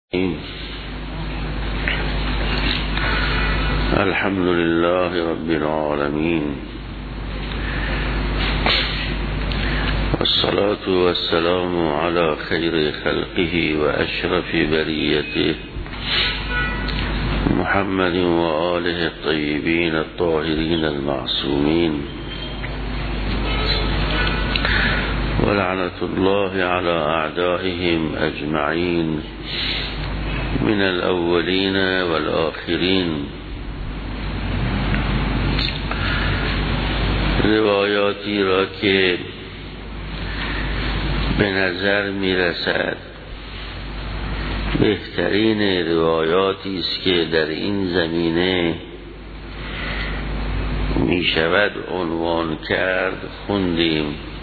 الحمد لله رب العالمين والصلاة والسلام على خير خلقه وأشرف بريته محمد وآله الطيبين الطاهرين المعصومين ولعنة الله على أعدائهم أجمعين من الأولين والآخرين. روایاتی را که به نظر می رسد بهترین روایاتی است که در این زمینه می شود عنوان کرد خوندیم.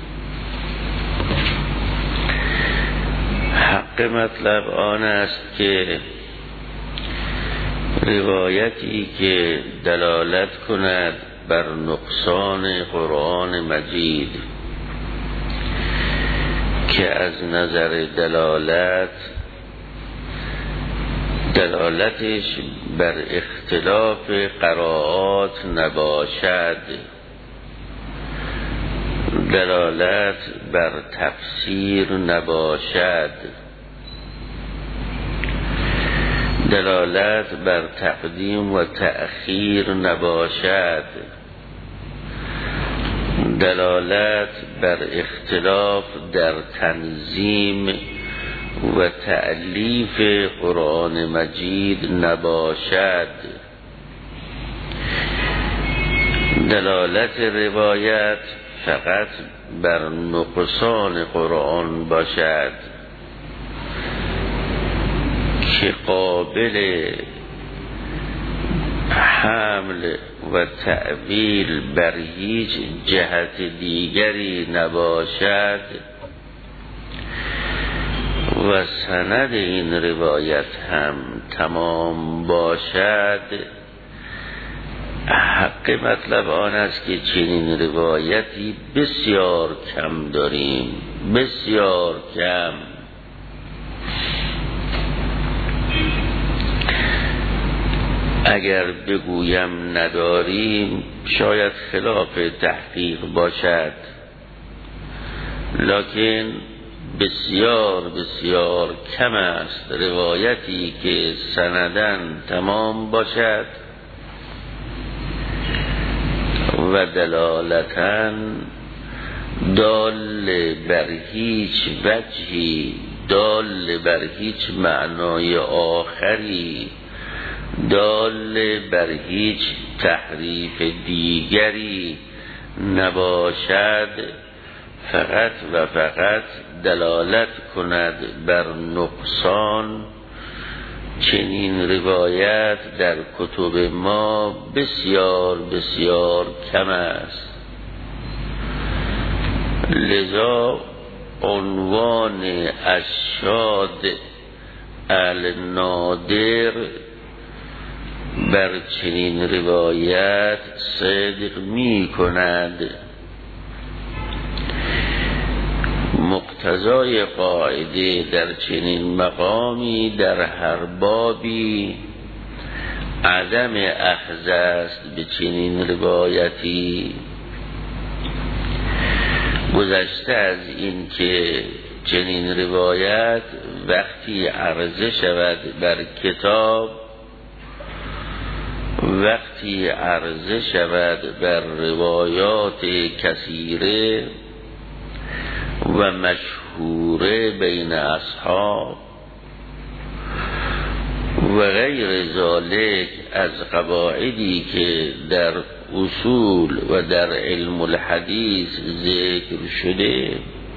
حق مطلب آن است که روایتی که دلالت کند بر نقصان قرآن مجید که از نظر دلالتش بر اختلاف قرائات نباشد، دلالت بر تفسیر نباشد، دلالت بر تقدیم و تأخیر نباشد، دلالت بر اختلاف در تنظیم و تألیف قرآن مجید نباشد، دلالت روایت فقط بر نقصان قرآن باشد که قابل حمل و تأویل بر هیچ جهت دیگری نباشد و سند این روایت هم تمام باشد. حق مطلب آن است که چنین روایتی بسیار کم داریم، بسیار کم. اگر بگویم نداریم شاید خلاف تحقیق باشد، لکن بسیار بسیار کم است روایتی که سنداً تمام باشد و دلالتاً دال بر هیچ وجهی، دال بر هیچ معنای آخری، دال بر هیچ تحریف دیگری نباشد، فقط و فقط دلالت کند بر نقصان. چنین روایت در کتب ما بسیار بسیار کم است. لذا عنوان الشاذ النادر بر چنین روایت صدق می کند. مقتضای قاعده در چنین مقامی در هر بابی عدم اخذ است به چنین روایتی. گذشته از این که چنین روایت وقتی عرضه شود بر کتاب، وقتی عرضه شود بر روایات کثیره و مشهوره بین اصحاب و غیر ذالک از قواعدی که در اصول و در علم الحدیث ذکر شده،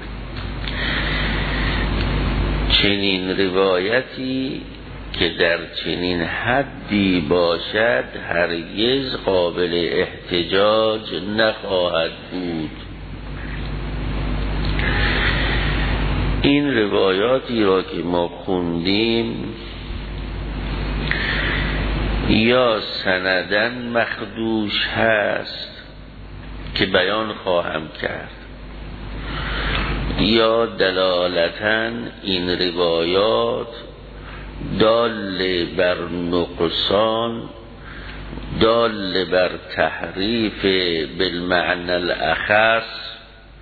چنین روایتی که در چنین حدی باشد هرگز قابل احتجاج نخواهد بود. این روایاتی را که ما خوندیم یا سندن مخدوش هست که بیان خواهم کرد، یا دلالتاً این روایات دال بر نقصان، دال بر تحریف بالمعنى الاخص،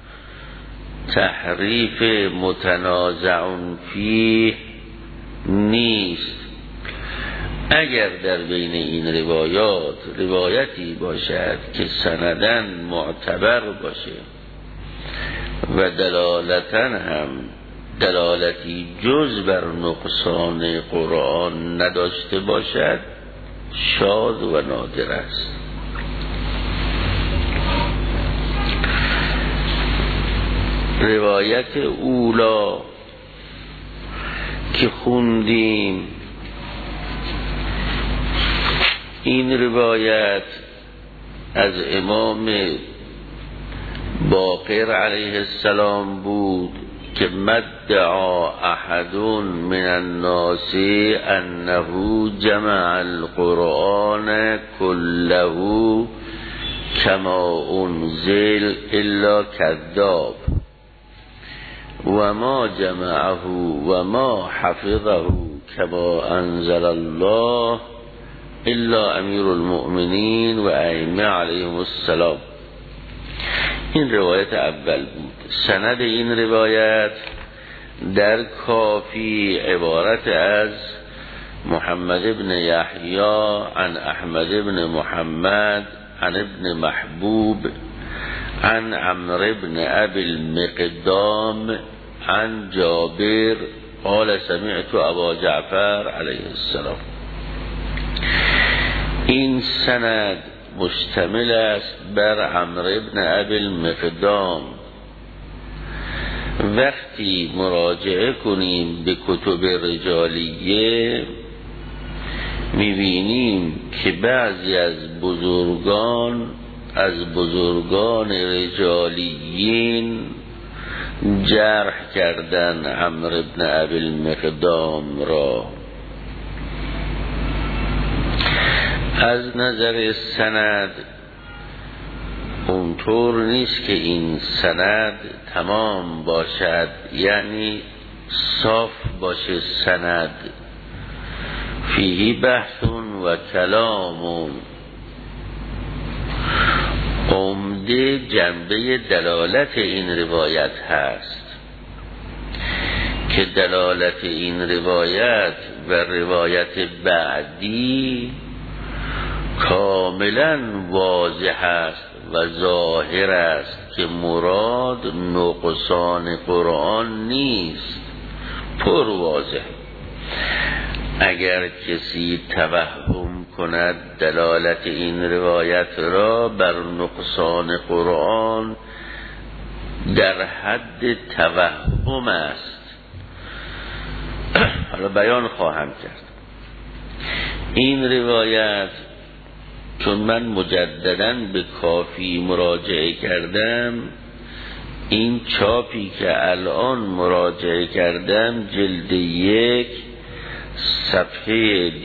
تحریف متنازع فیه نیست. اگر در بین این روایات روایتی باشد که سندن معتبر باشه و دلالتاً هم دلالتی جز بر نقصان قرآن نداشته باشد، شاذ و نادر است. روایت اولا که خوندیم، این روایت از امام باقر علیه السلام بود که مدعا احد من الناس انه جمع القرآن كله كما انزل الا كذاب و ما جمعه و ما حفظه كما انزل الله الا امیر المؤمنین و ائمه علیهم السلام. این روایت اول بود. سند این روایت در کافی عبارت از محمد بن یحیی عن احمد بن محمد عن ابن محبوب عن عمرو بن ابی المقدام عن جابر قال سمعت ابا جعفر علیه السلام. این سند مشتمل است بر عمرو بن ابی المقدام. وقتی مراجعه کنیم به کتب رجالیه میبینیم که بعضی از بزرگان رجالیین جرح کردن عمرو بن ابی المقدام را. از نظر سند اونطور نیست که این سند تمام باشد، یعنی صاف باشه سند، فیه بحث و کلام. عمده جنبه دلالت این روایت هست که دلالت این روایت و روایت بعدی کاملا واضح است و ظاهر است که مراد نقصان قرآن نیست، پر واضح. اگر کسی توهم کند دلالت این روایت را بر نقصان قرآن در حد توهم است. حالا بیان خواهم کرد. این روایت چون من مجدداً به کافی مراجعه کردم، این چاپی که الان مراجعه کردم جلد 1 صفحه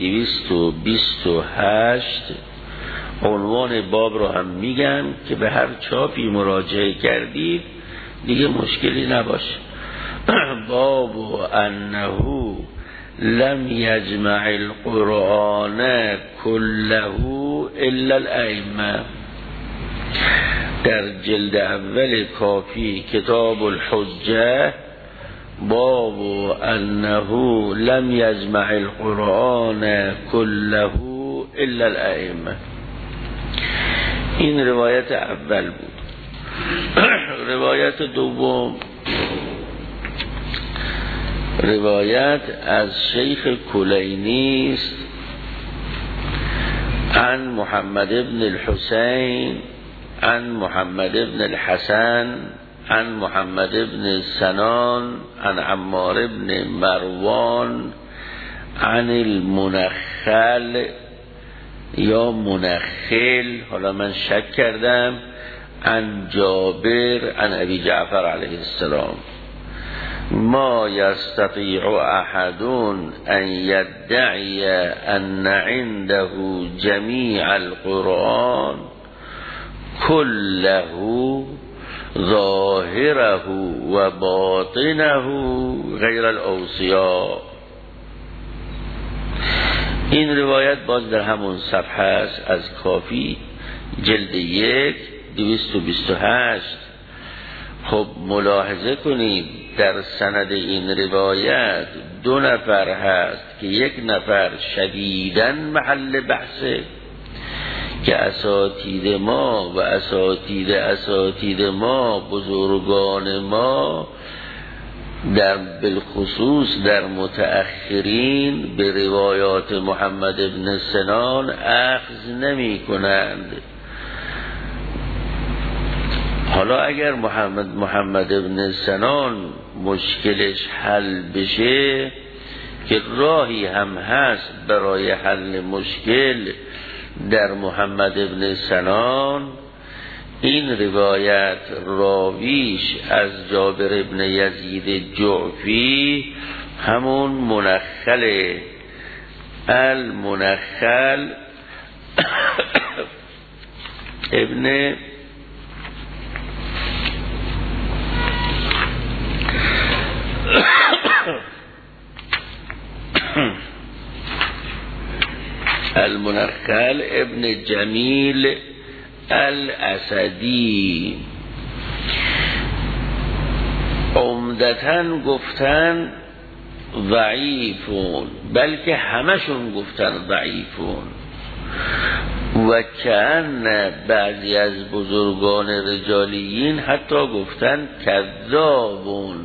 228 عنوان باب رو هم میگم که به هر چاپی مراجعه کردید دیگه مشکلی نباشه. باب انه لم یجمع القرآن كله الا الائمه. در جلد اول کافی کتاب الحجه باب انه لم یجمع القرآن كله الا الائمه. این روایت اول بود. روایت دوم روایت از شیخ کلینی است عن محمد بن الحسین عن محمد بن الحسن عن محمد بن سنان عن عمار بن مروان عن المنخل یا منخل، حالا من شک کردم، عن جابر عن ابی جعفر علیه السلام. ما یستطیع احد ان یدعی ان عنده جمیع القرآن كله ظاهره و باطنه غیر الاوصیاء. این روایت باز در همون صفحه است از کافی جلد 1 228. خب ملاحظه کنید در سند این روایت 2 نفر هست که یک نفر شدیداً محل بحثه که اساتید ما و اساتید ما بزرگان ما در بالخصوص در متأخرین به روایات محمد ابن سنان اخذ نمی کنند. حالا اگر محمد ابن سنان مشکلش حل بشه که راهی هم هست برای حل مشکل در محمد ابن سنان، این روایت راویش از جابر ابن یزید جعفی همون منخل المنخل ابن المنخل ابن جمیل الاسدی عمدتاً گفتن ضعیفون، بلکه همشون گفتن ضعیفون و کأن بعضی از بزرگان رجالیین حتی گفتن کذابون.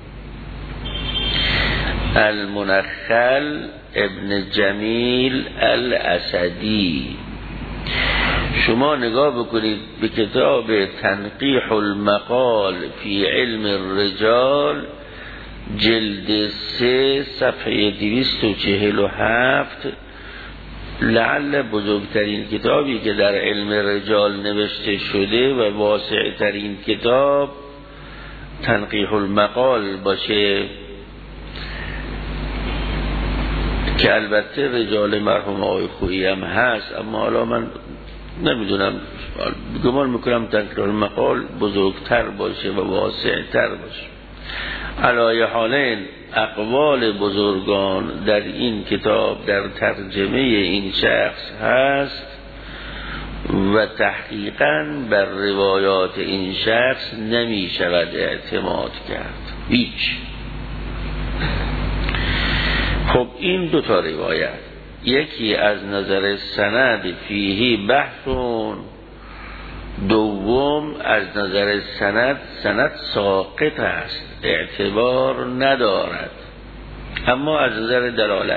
المنخل ابن جمیل الاسدی، شما نگاه بکنید به کتاب تنقیح المقال فی علم الرجال جلد 3 صفحه 247، لعل بزرگترین کتابی که در علم رجال نوشته شده و واسع ترین کتاب تنقیح المقال باشه، که البته رجال مرحوم آقای خویی هم هست، اما حالا من نمیدونم، گمان میکنم تنقیح المقال بزرگتر باشه و واسعتر باشه. علی حالین اقوال بزرگان در این کتاب در ترجمه این شخص هست و تحقیقاً بر روایات این شخص نمی شود اعتماد کرد هیچ. خب این 2 تا روایت، یکی از نظر سند فیهی بحثون، دوم از نظر سند ساقط است، اعتبار ندارد، اما از نظر دلالت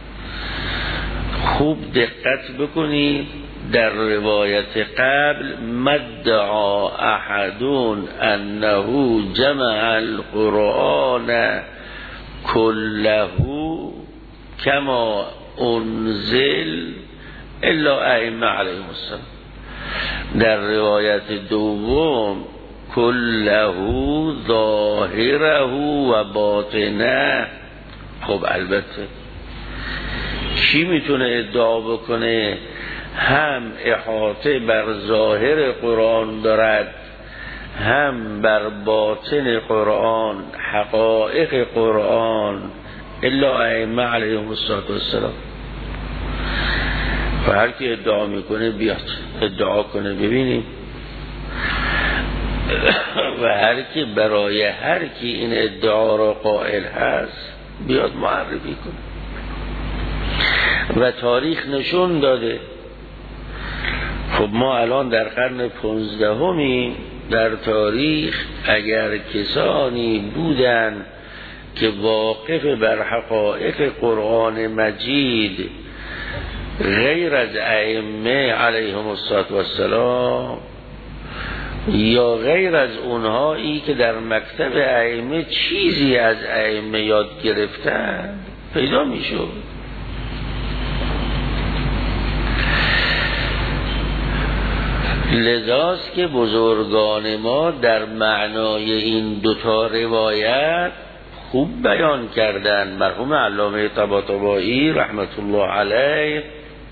خوب دقت بکنید. در روایت قبل مدعا احدون انه جمع القرآن كله كما انزل الا ائمه علیهم السلام. در روایت دوم كله ظاهره و باطنه. خب البته کی میتونه ادعا بکنه هم احاطه بر ظاهر قرآن دارد هم بر باطن قرآن، حقایق قرآن، الا ائمه علیهم السلام. و هر کی ادعا میکنه بیاد ادعا کنه ببینیم، و هر کی برای هر کی این ادعا را قائل هست بیاد معرفی کنه. و تاریخ نشون داده. خب ما الان در قرن 15 در تاریخ اگر کسانی بودن که واقف بر حقایق قرآن مجید غیر از ائمه علیهم السلام یا غیر از اونهایی که در مکتب ائمه چیزی از ائمه یاد گرفتن پیدا میشد. لذاست که بزرگان ما در معنای این 2 تا روایت خوب بیان کردن. مرحوم علامه طباطبایی رحمت الله علیه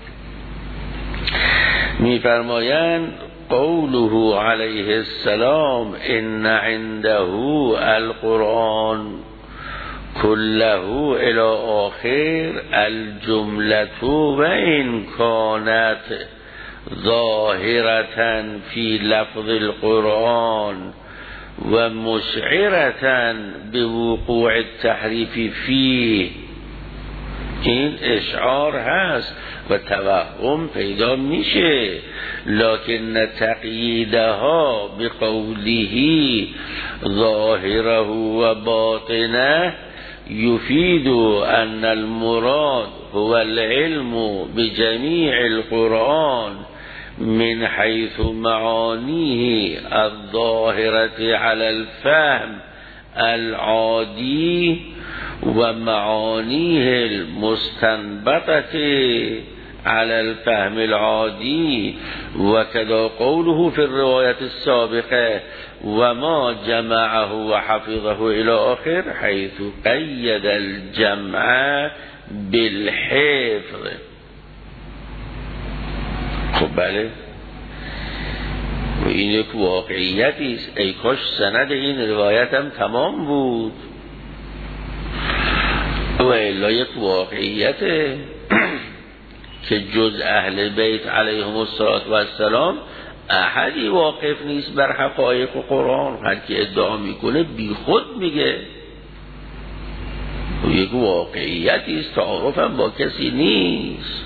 میفرمایند قوله علیه السلام ان عنده القرآن كله الى آخر الجملة و ان كانت ظاهرة في لفظ القرآن و مشعرة بوقوع التحریف فيه. این اشعار هست و توهم پیدا میشه، لکن تقییدها بقوله ظاهره و باطنه یفید ان المراد هو العلم بجمیع القرآن من حيث معانيه الظاهرة على الفهم العادي و معانيه المستنبطة على الفهم العادي و كذا قوله في الرواية السابقة و ما جمعه و حفظه الى آخر حيث قید الجمع بالحفظ. خب بله، و این یک واقعیتی است. ای کاش سند این روایت هم تمام بود و الا یک واقعیته که جز اهل بیت علیهم السلام احدی واقف نیست بر حقایق قرآن. هر کی ادعا میکنه بی خود میگه. و یک واقعیتی است، تعارف هم با کسی نیست.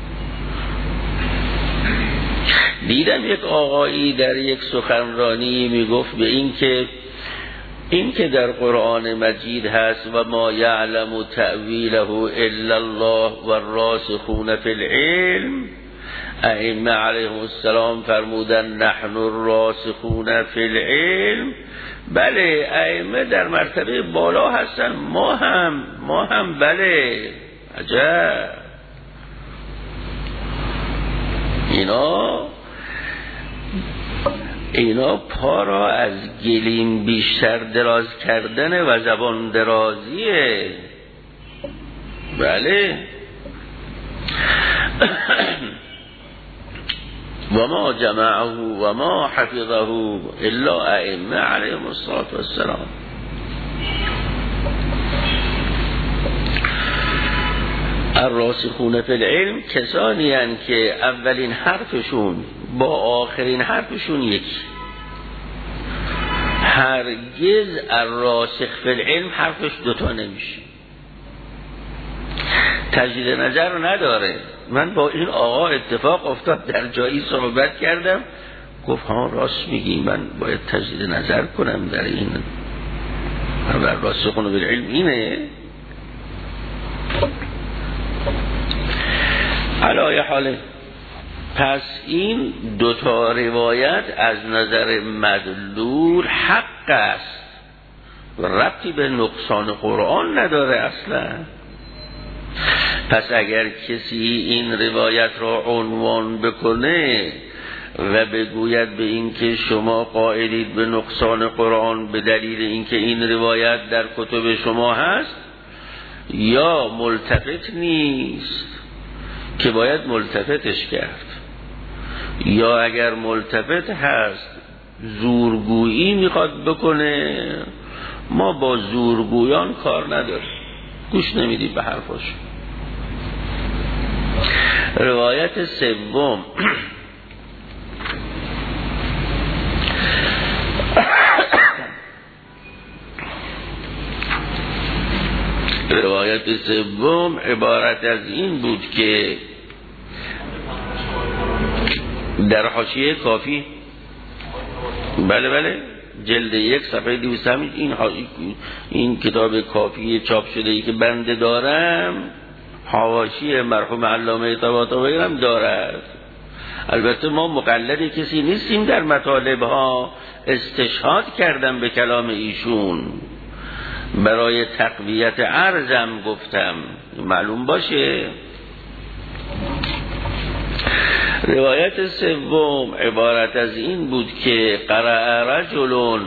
دیدم یک آقایی در یک سخنرانی میگفت به این که در قرآن مجید هست و ما یعلم تأویله الا الله و الراسخون فی العلم، ائمه علیهم السلام فرمودن نحن الراسخون فی العلم. بله، ائمه در مرتبه بالا هستن، ما هم بله. عجب. اینا پا را از گلیم بیشتر دراز کردن و زبان درازیه. بله. و ما جمعه و ما حفظه الا ائمه علیهم السلام. الراسخون فی العلم کسانی هستند که اولین حرفشون با آخرین حرفشون یکی. هرگز الراسخ فی العلم حرفش دوتا نمیشه، تجدید نظر نداره. من با این آقا اتفاق افتاد، در جایی صحبت کردم، گفت ها راست میگی، من باید تجدید نظر کنم در این. الراسخون فی العلم اینه. علای حاله. پس این دوتا روایت از نظر مدلول حق است، ربطی به نقصان قرآن نداره اصلا. پس اگر کسی این روایت را عنوان بکنه و بگوید به این که شما قائلید به نقصان قرآن به دلیل اینکه این روایت در کتب شما هست، یا ملتفت نیست که باید ملتفتش کرد، یا اگر ملتفت هست زورگویی میخواد بکنه، ما با زورگویان کار نداریم، گوش نمیدیم به حرفاش. روایت سوم روایت سوم عبارت از این بود که در حاشیه کافی، بله جلد 1 صفحه 200 این کتاب کافی چاپ شده ای که بنده دارم، حواشی مرحوم علامه طباطبایی هم دارد. البته ما مقلد کسی نیستیم، در مطالب ها استشهاد کردم به کلام ایشون، برای تقویت عرضم گفتم، معلوم باشه. روایت سوم عبارت از این بود که قرأ رجل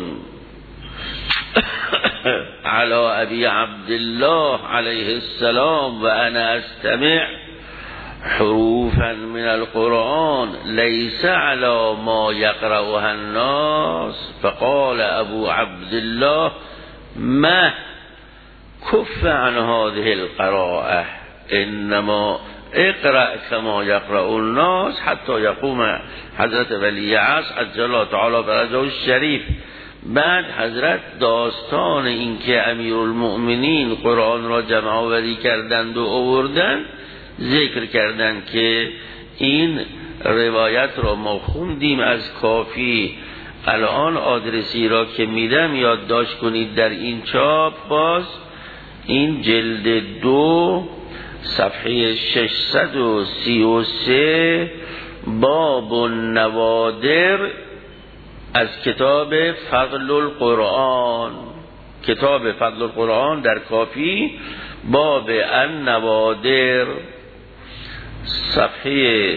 علی ابی عبدالله علیه السلام و انا استمع حروفا من القرآن لیس علی ما یقرأها الناس، فقال ابو عبدالله ما کف عن هذه القراءه انما اقرأ کما یقرأ الناس حتی یقوم حضرت ولی عصر عجل الله تعالی فرجه الشریف. بعد حضرت داستان این که امیرالمؤمنین قرآن را جمع آوری کردند و آوردند ذکر کردند که این روایت را ما خوندیم از کافی. الان آدرسی را که میدم یادداشت کنید در این چاپ. باز این جلد 2 صفحه 633 باب النوادر از کتاب فضل القرآن. کتاب فضل القرآن در کافی باب النوادر صفحه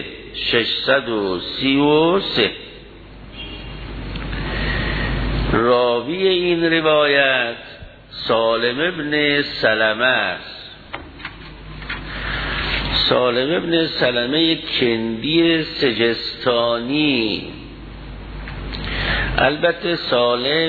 633. راوی این روایت سالم ابن سلمه است. سالم ابن سلمه کندی سجستانی. البته سالم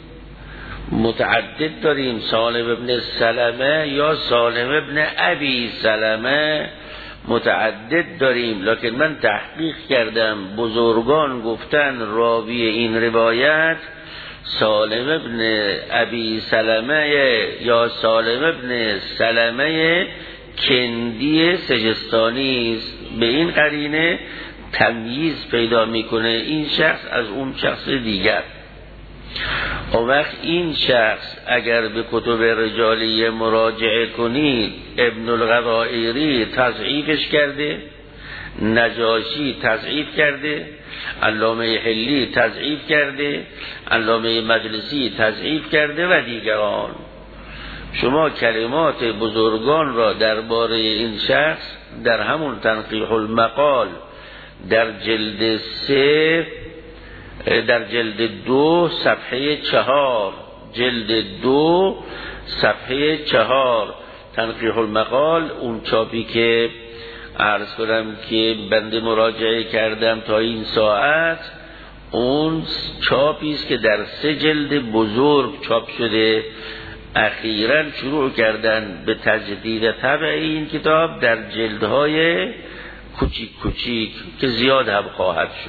متعدد داریم، سالم ابن سلمه یا سالم ابن ابی سلمه متعدد داریم، لکن من تحقیق کردم بزرگان گفتن راوی این روایت سالم ابن ابی سلمه یا سالم ابن سلمه کندی سجستانی است. به این قرینه تمییز پیدا میکنه این شخص از اون شخص دیگر. اون وقت این شخص اگر به کتب رجالیه مراجعه کنید ابن الغرائری تضعیفش کرده، نجاشی تضعیف کرده، علامه حلی تضعیف کرده، علامه مجلسی تضعیف کرده و دیگران. شما کلمات بزرگان را درباره این شخص در همون تنقیح المقال در جلد 3 در جلد 2 صفحه 4 جلد 2 صفحه 4 تنقیح المقال، اون چاپی که عرض کنم که بنده مراجعه کردم تا این ساعت، اون چاپی است که در 3 جلد بزرگ چاپ شده. اخیراً شروع کردن به تجدید طبع این کتاب در جلدهای کوچیک کوچیک که زیاد هم خواهد شد.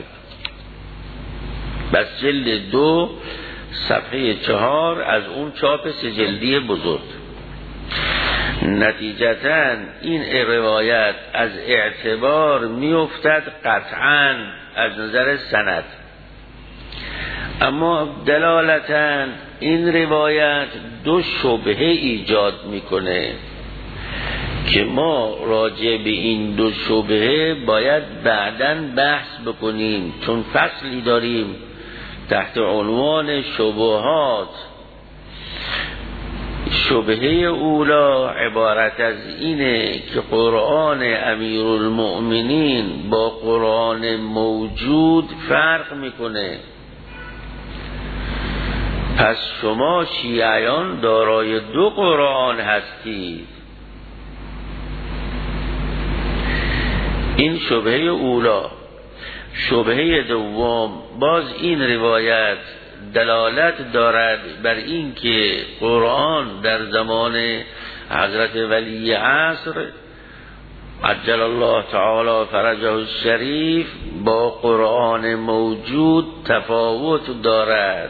بس جلد 2 صفحه 4 از اون چاپ 3 جلدی بزرگ. نتیجتاً این روایت از اعتبار میافتد قطعاً از نظر سند، اما دلالتاً این روایت 2 شبهه ایجاد میکنه که ما راجع به این 2 شبهه باید بعداً بحث بکنیم، چون فصلی داریم تحت عنوان شبهات. شبهه اولا عبارت از اینه که قرآن امیرالمؤمنین با قرآن موجود فرق میکنه. پس شما شیعیان دارای 2 قرآن هستید. این شبهه اولا. شبهه دوم، باز این روایت دلالت دارد بر این که قرآن در زمان حضرت ولی عصر عجل الله تعالی فرجه الشریف با قرآن موجود تفاوت دارد.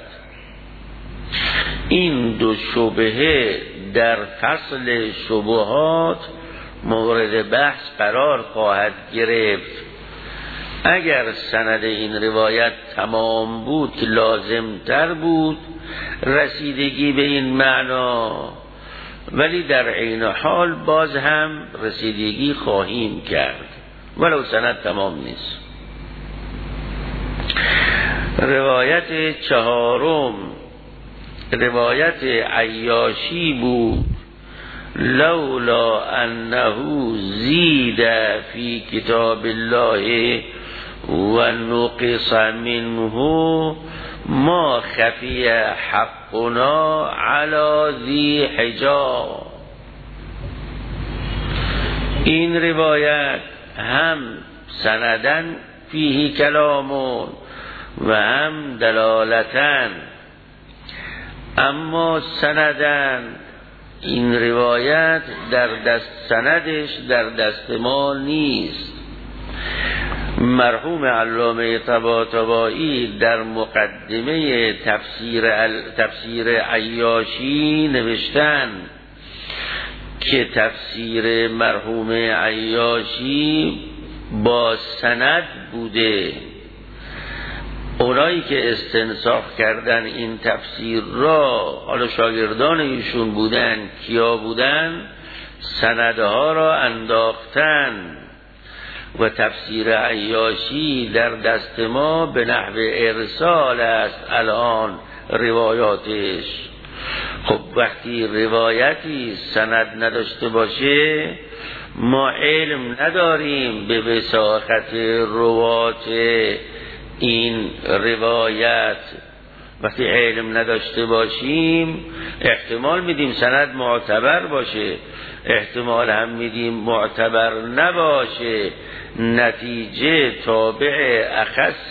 این 2 شبهه در فصل شبهات مورد بحث قرار خواهد گرفت. اگر سند این روایت تمام بود که لازم تر بود رسیدگی به این معنا، ولی در عین حال باز هم رسیدگی خواهیم کرد ولو سند تمام نیست. روایت 4 روایت عیاشی بود. لولا انه زید فی کتاب الله و نقص منه ما خفی حقنا علی ذی حجا. این روایت هم سندن فیه کلامون و هم دلالتن، اما سندن این روایت در دست سندش در دست ما نیست. مرحوم علامه طباطبایی در مقدمه تفسیر عیاشی نوشتن که تفسیر مرحوم عیاشی با سند بوده. اونایی که استنساخ کردن این تفسیر را، حالا شاگردان ایشون بودن، کیا بودن؟ سندها را انداختن و تفسیر عیاشی در دست ما به نحو ارسال است الان روایاتش. خب وقتی روایتی سند نداشته باشه ما علم نداریم به وثاقت روات این روایت. وقتی علم نداشته باشیم احتمال میدیم سند معتبر باشه، احتمال هم میدیم معتبر نباشه. نتیجه تابع اخص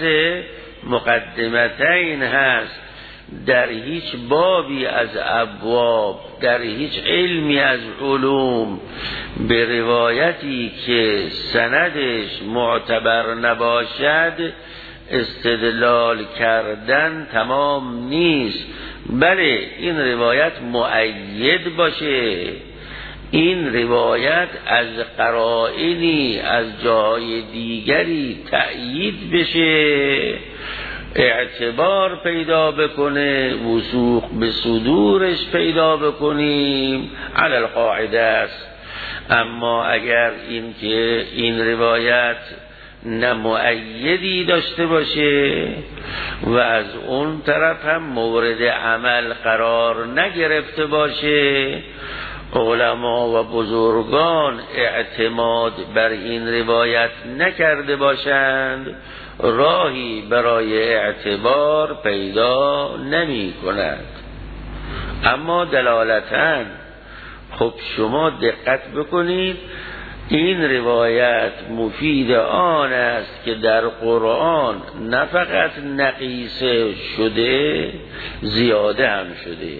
مقدمتین هست. در هیچ بابی از ابواب، در هیچ علمی از علوم به روایتی که سندش معتبر نباشد استدلال کردن تمام نیست. بله این روایت مؤید باشه، این روایت از قرائنی از جای دیگری تأیید بشه، اعتبار پیدا بکنه، وثوق به صدورش پیدا بکنیم، علی القاعده است. اما اگر این که این روایت نه مؤیدی داشته باشه و از اون طرف هم مورد عمل قرار نگرفته باشه، علما و بزرگان اعتماد بر این روایت نکرده باشند، راهی برای اعتبار پیدا نمی کند. اما دلالتاً خب شما دقت بکنید، این روایت مفید آن است که در قرآن نه فقط نقیصه شده، زیاده هم شده.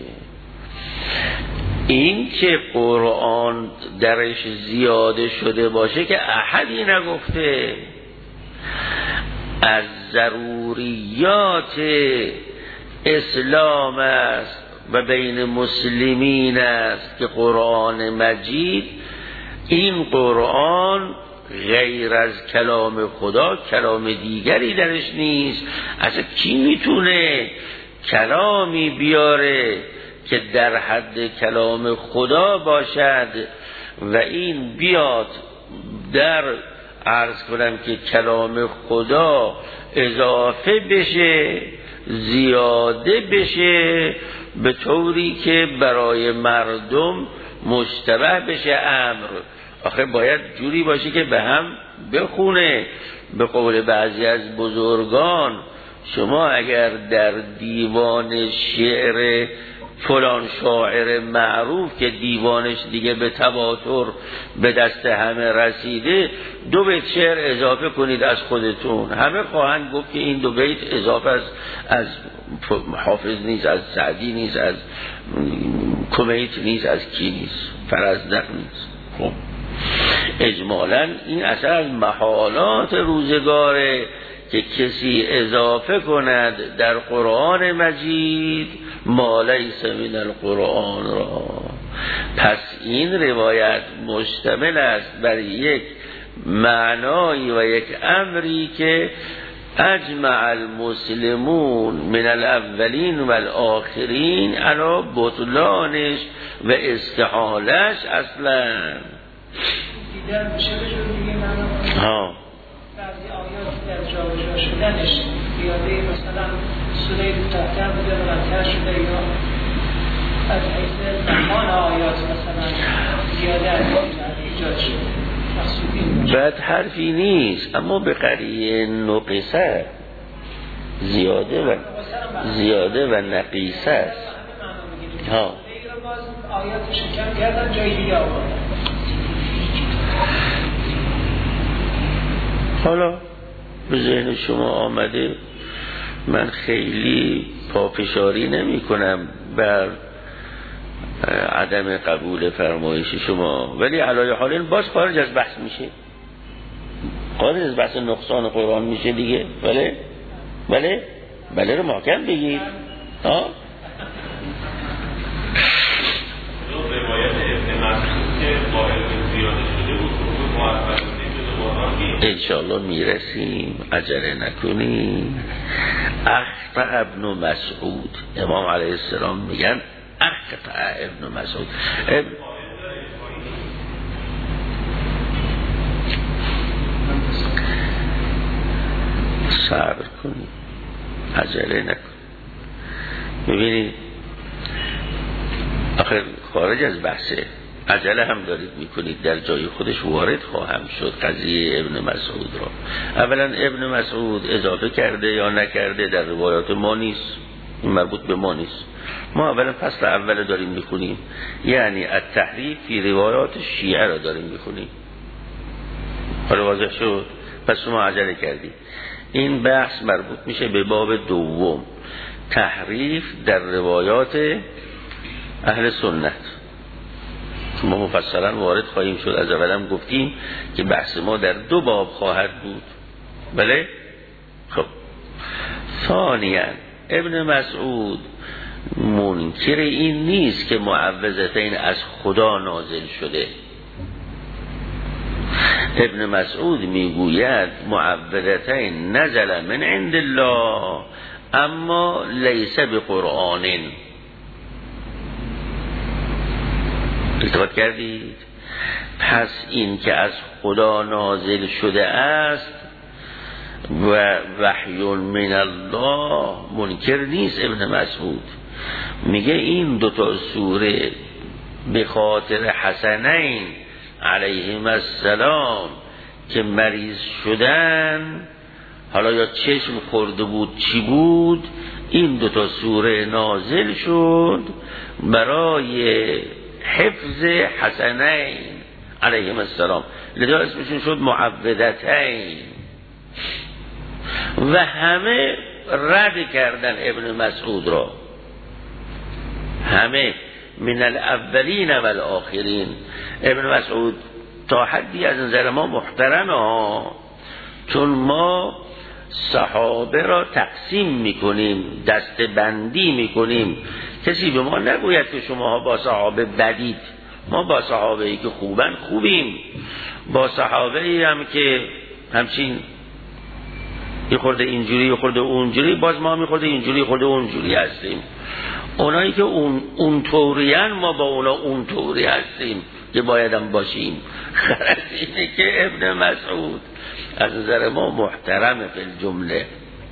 این که قرآن درش زیاده شده باشه که احدی نگفته. از ضروریات اسلام است و بین مسلمین است که قرآن مجید، این قرآن غیر از کلام خدا کلام دیگری درش نیست. اصلا کی میتونه کلامی بیاره که در حد کلام خدا باشد و این بیاد در عرض کنم که کلام خدا اضافه بشه، زیاده بشه، به طوری که برای مردم مشتبه بشه امر. آخه باید جوری باشه که به هم بخونه. به قول بعضی از بزرگان، شما اگر در دیوان شعر فلان شاعر معروف که دیوانش دیگه به تواتر به دست همه رسیده 2 بیت شعر اضافه کنید از خودتون، همه خواهند گفت که این 2 بیت اضافه از حافظ نیست، از سعدی نیست، از کمیت نیست، از کی نیست، فرزدق نیست. خب اجمالاً این اصلا از محالات روزگاره که کسی اضافه کند در قرآن مجید ما لیس من القرآن را. پس این روایت مشتمل است بر یک معنایی و یک امری که اجمع المسلمون من الاولین و الاخرین علی بطلانش و استحالش اصلا. بعضی آیات در جابجا شدنش زیاده، مثلا سوره تحتر بوده و بدتر شده، یا از حیث زمان آیات مثلا زیاده از ایجاد شده. بعد حرفی نیست، اما به قریه نقیصه زیاده و نقیصه است. آیات شکم کردن جای دیگه آوردن. حالا به ذهن شما آمده، من خیلی پافشاری نمی کنم بر عدم قبول فرمایش شما، ولی علای حال این باز خارج از بحث میشه، خارج از بحث نقصان قرآن میشه دیگه. بله رو محکم بگید. روایت ابن مسعود که قائل زیاده شده بود انشاءالله میرسیم، عجله نکنیم. اخطأ ابن مسعود، امام علیه السلام میگن اخطأ ابن مسعود. صبر کنید، عجله نکنید. ببینید آخر خارج از بحثه، عجله هم دارید میکنید، در جای خودش وارد خواهم شد قضیه ابن مسعود را. اولا ابن مسعود اضافه کرده یا نکرده در روایات ما نیست، این مربوط به ما نیست. ما اولا فصل اول داریم میکنیم، یعنی التحریف فی روایات شیعه را داریم میکنیم. حالا واضح شد؟ پس ما عجله کردیم. این بحث مربوط میشه به باب دوم، تحریف در روایات اهل سنت. ما مفصلا وارد خواهیم شد. از اولم گفتیم که بحث ما در دو باب خواهد بود. بله؟ خب ثانیاً ابن مسعود منکر این نیست که معوذتین از خدا نازل شده. ابن مسعود میگوید معوذتین نزل من عند الله اما لیس بقرآن. التفات کردید؟ پس این که از خدا نازل شده است و وحی من الله منکر نیست. ابن مسعود میگه این دوتا سوره به خاطر حسنین علیهم السلام که مریض شدن، حالا یا چشم خورده بود چی بود، این دوتا سوره نازل شد برای حفظ حسنین علیهم السلام، لذا اسمشون شد معوذتین. و همه رد کردن ابن مسعود را، همه من الاولین و الاخرین. ابن مسعود تا حدی از نظر ما محترمه، چون ما صحابه را تقسیم میکنیم، دسته بندی میکنیم. کسی به ما نگوید که شما با صحابه بدید. ما با صحابه ای که خوبن خوبیم، با صحابه ای هم که همچین یه خورده اینجوری یه خورده اونجوری، باز ما میخورده اینجوری خورده اونجوری هستیم. اونایی که اون طورین، ما با اونا اون طوری هستیم که بایدم باشیم. خرد اینه که ابن مسعود از نظر ما محترمه فی الجمله،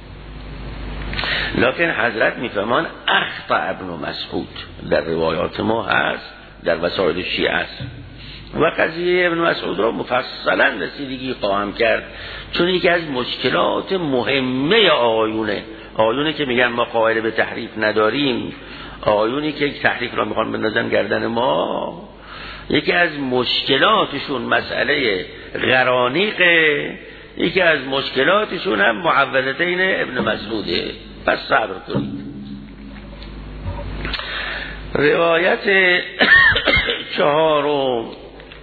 لکن حضرت میفهمان اخطأ ابن مسعود در روایات ما هست، در وسائل شیعه است. و قضیه ابن مسعود را مفصلا رسیدگی خواهم کرد، چون یکی از مشکلات مهمه آیونه که میگن ما قائل به تحریف نداریم، آیونی که تحریف را میخوان بندازن گردن ما، یکی از مشکلاتشون مسئله غرانیقه، یکی از مشکلاتشون هم معوذتین ابن مسعوده. پس صبر کنید. روایت چهارم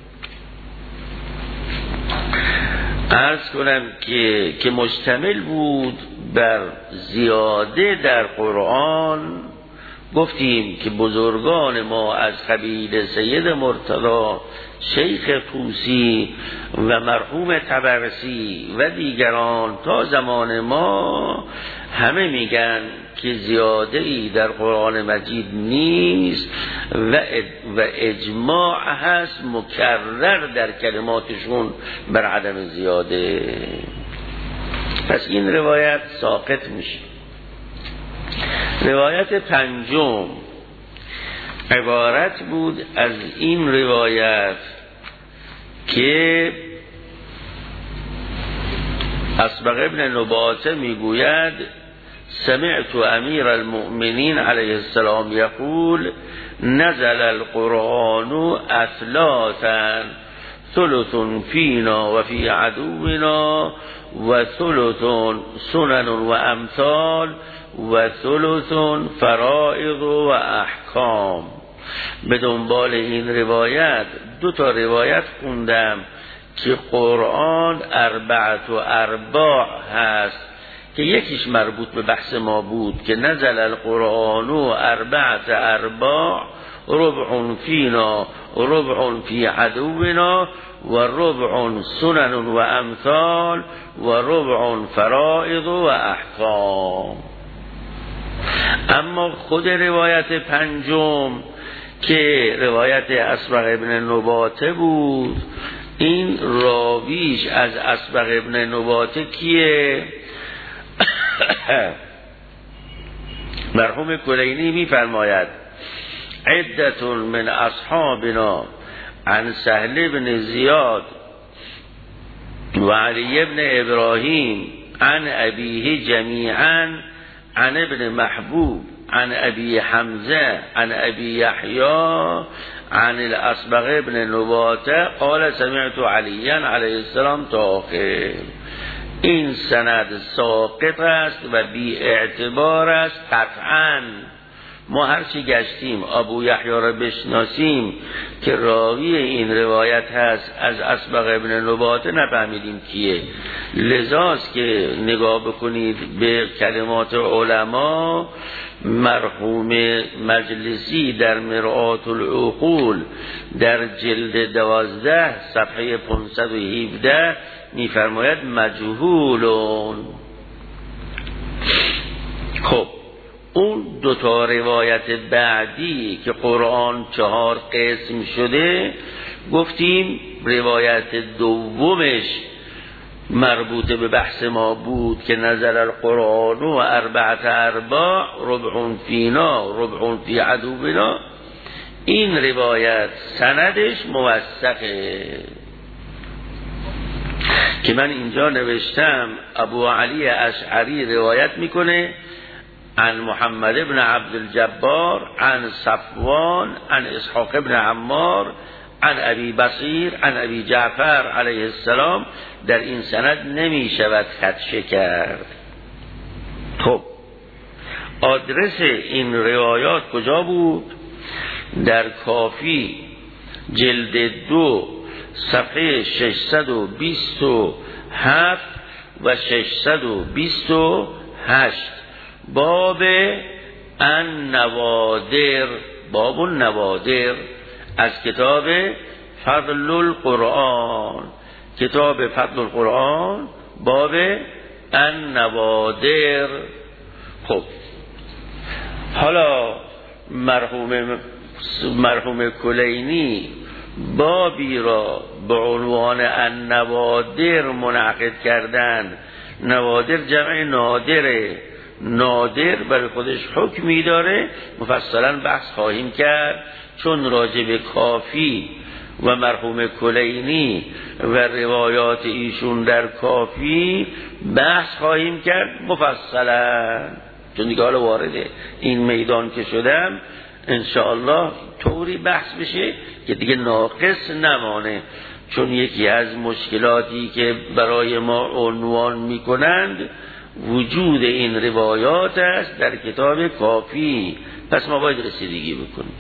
عرض کنم که مشتمل بود بر زیاده در قرآن. گفتیم که بزرگان ما از قبیل سید مرتضی، شیخ طوسی و مرحوم طبرسی و دیگران تا زمان ما همه میگن که زیاده ای در قرآن مجید نیست و اجماع هست مکرر در کلماتشون بر عدم زیاده. پس این روایت ساقط میشه. روایت پنجم عبارت بود از این روایت که اسبغ ابن نباته میگوید سمعت امیر المؤمنین علیه السلام یقول نزل القرآن اثلاثا ثلث فینا و فی عدونا و ثلث سنن و امثال و ثلث فرائض و احکام. به دنبال این روایت 2 روایت خوندم که قرآن 4 هست که یکیش مربوط به بحث ما بود که نزل القرآن 4 ربع فینا ربع فی عدونا و ربع سنن و امثال و ربع فرائض و احکام. اما خود روایت 5 که روایت اسبغ ابن نباته بود، این راویش از اسبغ ابن نباته کیه؟ مرحوم کلینی می فرماید عدت من اصحابنا عن سهل بن زیاد و علی بن ابراهیم عن ابیه جمیعا عن ابن محبوب عن ابی حمزه عن ابی یحیی عن الاسبغ ابن نباته قال سمعت علیا علیه السلام تا آخر. این سند ساقط است و بی اعتبار است قطعاً. ما هرچی گشتیم ابو یحیی را بشناسیم که راوی این روایت هست از اسبغ ابن نباته نفهمیدیم کیه. لذاست که نگاه بکنید به کلمات علما. مرحوم مجلسی در مرآت العقول در جلد 12 صفحه 517 میفرماید مجهولون. خب اون 2 روایت بعدی که قرآن 4 قسم شده گفتیم روایت دومش مربوط به بحث ما بود که نزل القرآن 4 ربع فینا ربع فی عدونا. این روایت سندش موثقه که من اینجا نوشتم ابو علی اشعری روایت میکنه عن محمد ابن عبد الجبار عن صفوان عن اسحاق ابن عمار عن ابی بصیر عن ابی جعفر علیه السلام. در این سند نمی شود خدشه کرد. خب آدرس این روایات کجا بود؟ در کافی جلد 2 صفحه 627 و 628 باب النوادر، باب النوادر از کتاب فضل القرآن، کتاب فضل القرآن باب النوادر. خب حالا مرحوم کلینی بابی را به عنوان النوادر منعقد کردن. نوادر جمع نادره، نادر برای خودش حکمی داره، مفصلا بحث خواهیم کرد چون راجع به کافی و مرحوم کلینی و روایات ایشون در کافی بحث خواهیم کرد مفصلا، چون دیگه حالا وارد این میدان که شدم انشاءالله طوری بحث بشه که دیگه ناقص نمانه. چون یکی از مشکلاتی که برای ما عنوان میکنند وجود این روایات است در کتاب کافی، پس ما باید رسیدگی بکنیم.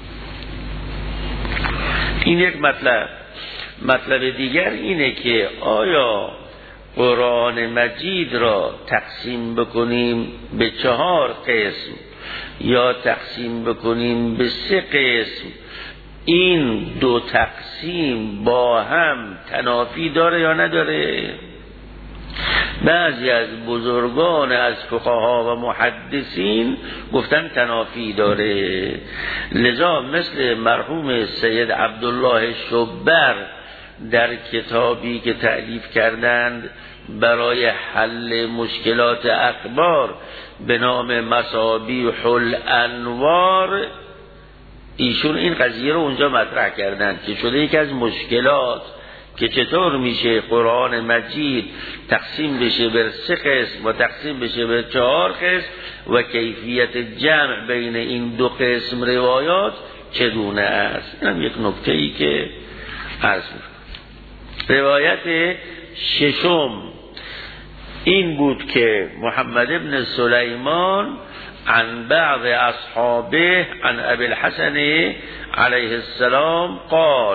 این یک مطلب دیگر اینه که آیا قرآن مجید را تقسیم بکنیم به 4 قسم یا تقسیم بکنیم به 3 قسم، این 2 تقسیم با هم تنافی داره یا نداره؟ بعضی از بزرگان از فقها و محدثین گفتن تنافی داره. لذا مثل مرحوم سید عبدالله شبر در کتابی که تألیف کردند برای حل مشکلات اخبار به نام مصابیح الانوار، ایشون این قضیه رو اونجا مطرح کردند که شده یکی از مشکلات که چطور میشه قرآن مجید تقسیم بشه به 3 قسم و تقسیم بشه به 4 قسم و کیفیت جمع بین این 2 قسم روایات چگونه است. این هم یک نکته ای که عرض می‌کنم. روایت 6 این بود که محمد ابن سلیمان عن بعض اصحابه عن ابی الحسن علیه السلام قال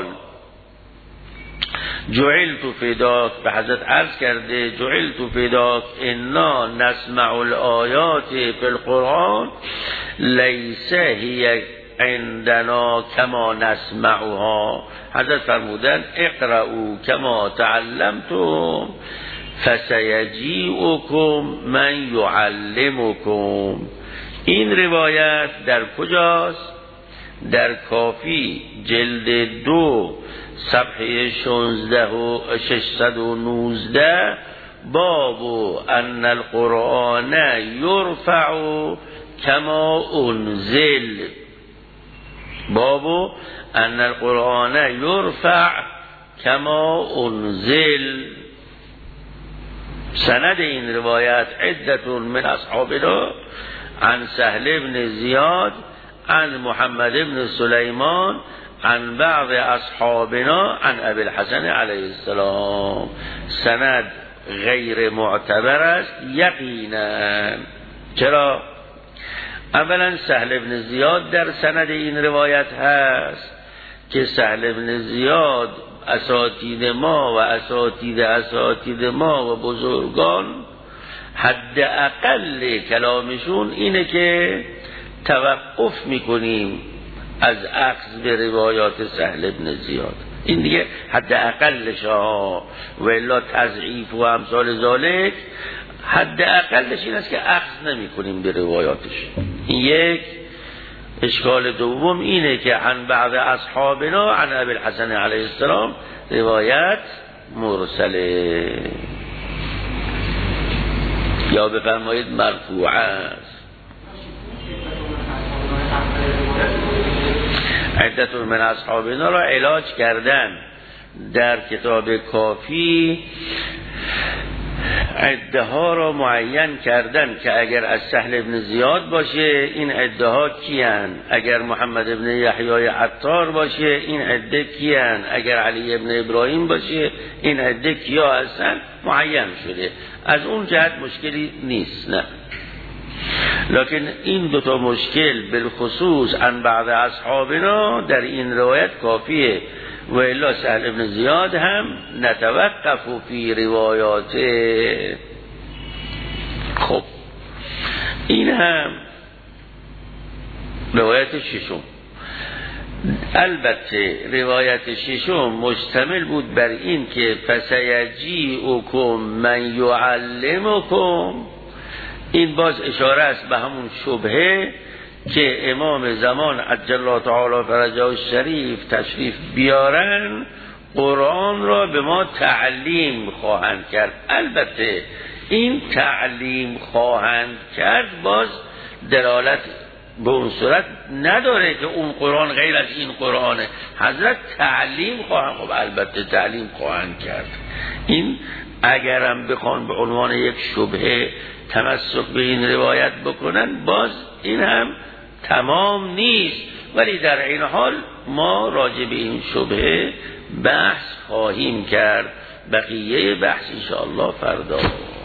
جعلت فداک، به حضرت عرض کرده جعلت فداک انا نسمع الآیات فی القرآن لیس هی عندنا کما نسمعها. حضرت فرمودن اقرأوا کما تعلمتم فسیجیئکم من یعلمکم. این روایت در کجاست؟ در کافی جلد 2 صفحه 619 باب ان القرآن یرفع کما انزل. باب ان القرآن یرفع کما انزل. سند این روایت عدت من اصحابنا عن سهل بن زیاد عن محمد بن سلیمان عن بعض اصحابنا عن ابی الحسن علیه السلام. سند غیر معتبر است یقینا. چرا؟ اولا سهل بن زیاد در سند این روایت هست که سهل بن زیاد اساتید ما و اساتید ما و بزرگان حد اقل کلامشون اینه که توقف میکنیم از اخذ به روایات سهل بن زیاد. این دیگه حد اقلش ها، و الا تضعیف و امثال ذالک حد اقلش این است که اخذ نمی کنیم به روایاتش. این یک. اشکال دوم اینه که عن بعض اصحابنا عن ابی الحسن علیه السلام روایت مرسله یا بفرمایید مرفوع است. عدت من اصحابنا را علاج کردن در کتاب کافی، عده ها را معین کردن که اگر از سهل بن زیاد باشه این عده ها کیان، اگر محمد بن یحیی عطار باشه این عده کیان، اگر علی بن ابراهیم باشه این عده کیا هستن معین شده. از اون جهت مشکلی نیست، نه. لکن این دوتا مشکل بالخصوص عن بعض اصحابنا در این روایت کافیه، و الا سهل بن زیاد هم نتوقف فی روایاته. خب این هم روایت ششم. البته روایت ششم مشتمل بود بر این که فسیجیئکم من یعلمکم. این باز اشاره است به همون شبهه که امام زمان عجل الله تعالی فرجه الشریف تشریف بیارن قرآن را به ما تعلیم خواهند کرد. البته این تعلیم خواهند کرد باز دلالت به اون صورت نداره که اون قرآن غیر از این قرآنه. حضرت تعلیم خواهند، خب البته تعلیم خواهند کرد. این اگرم بخوان به عنوان یک شبهه تمسک به این روایت بکنن باز این هم تمام نیست، ولی در این حال ما راجع به این شبهه بحث خواهیم کرد. بقیه بحث انشاءالله فردا.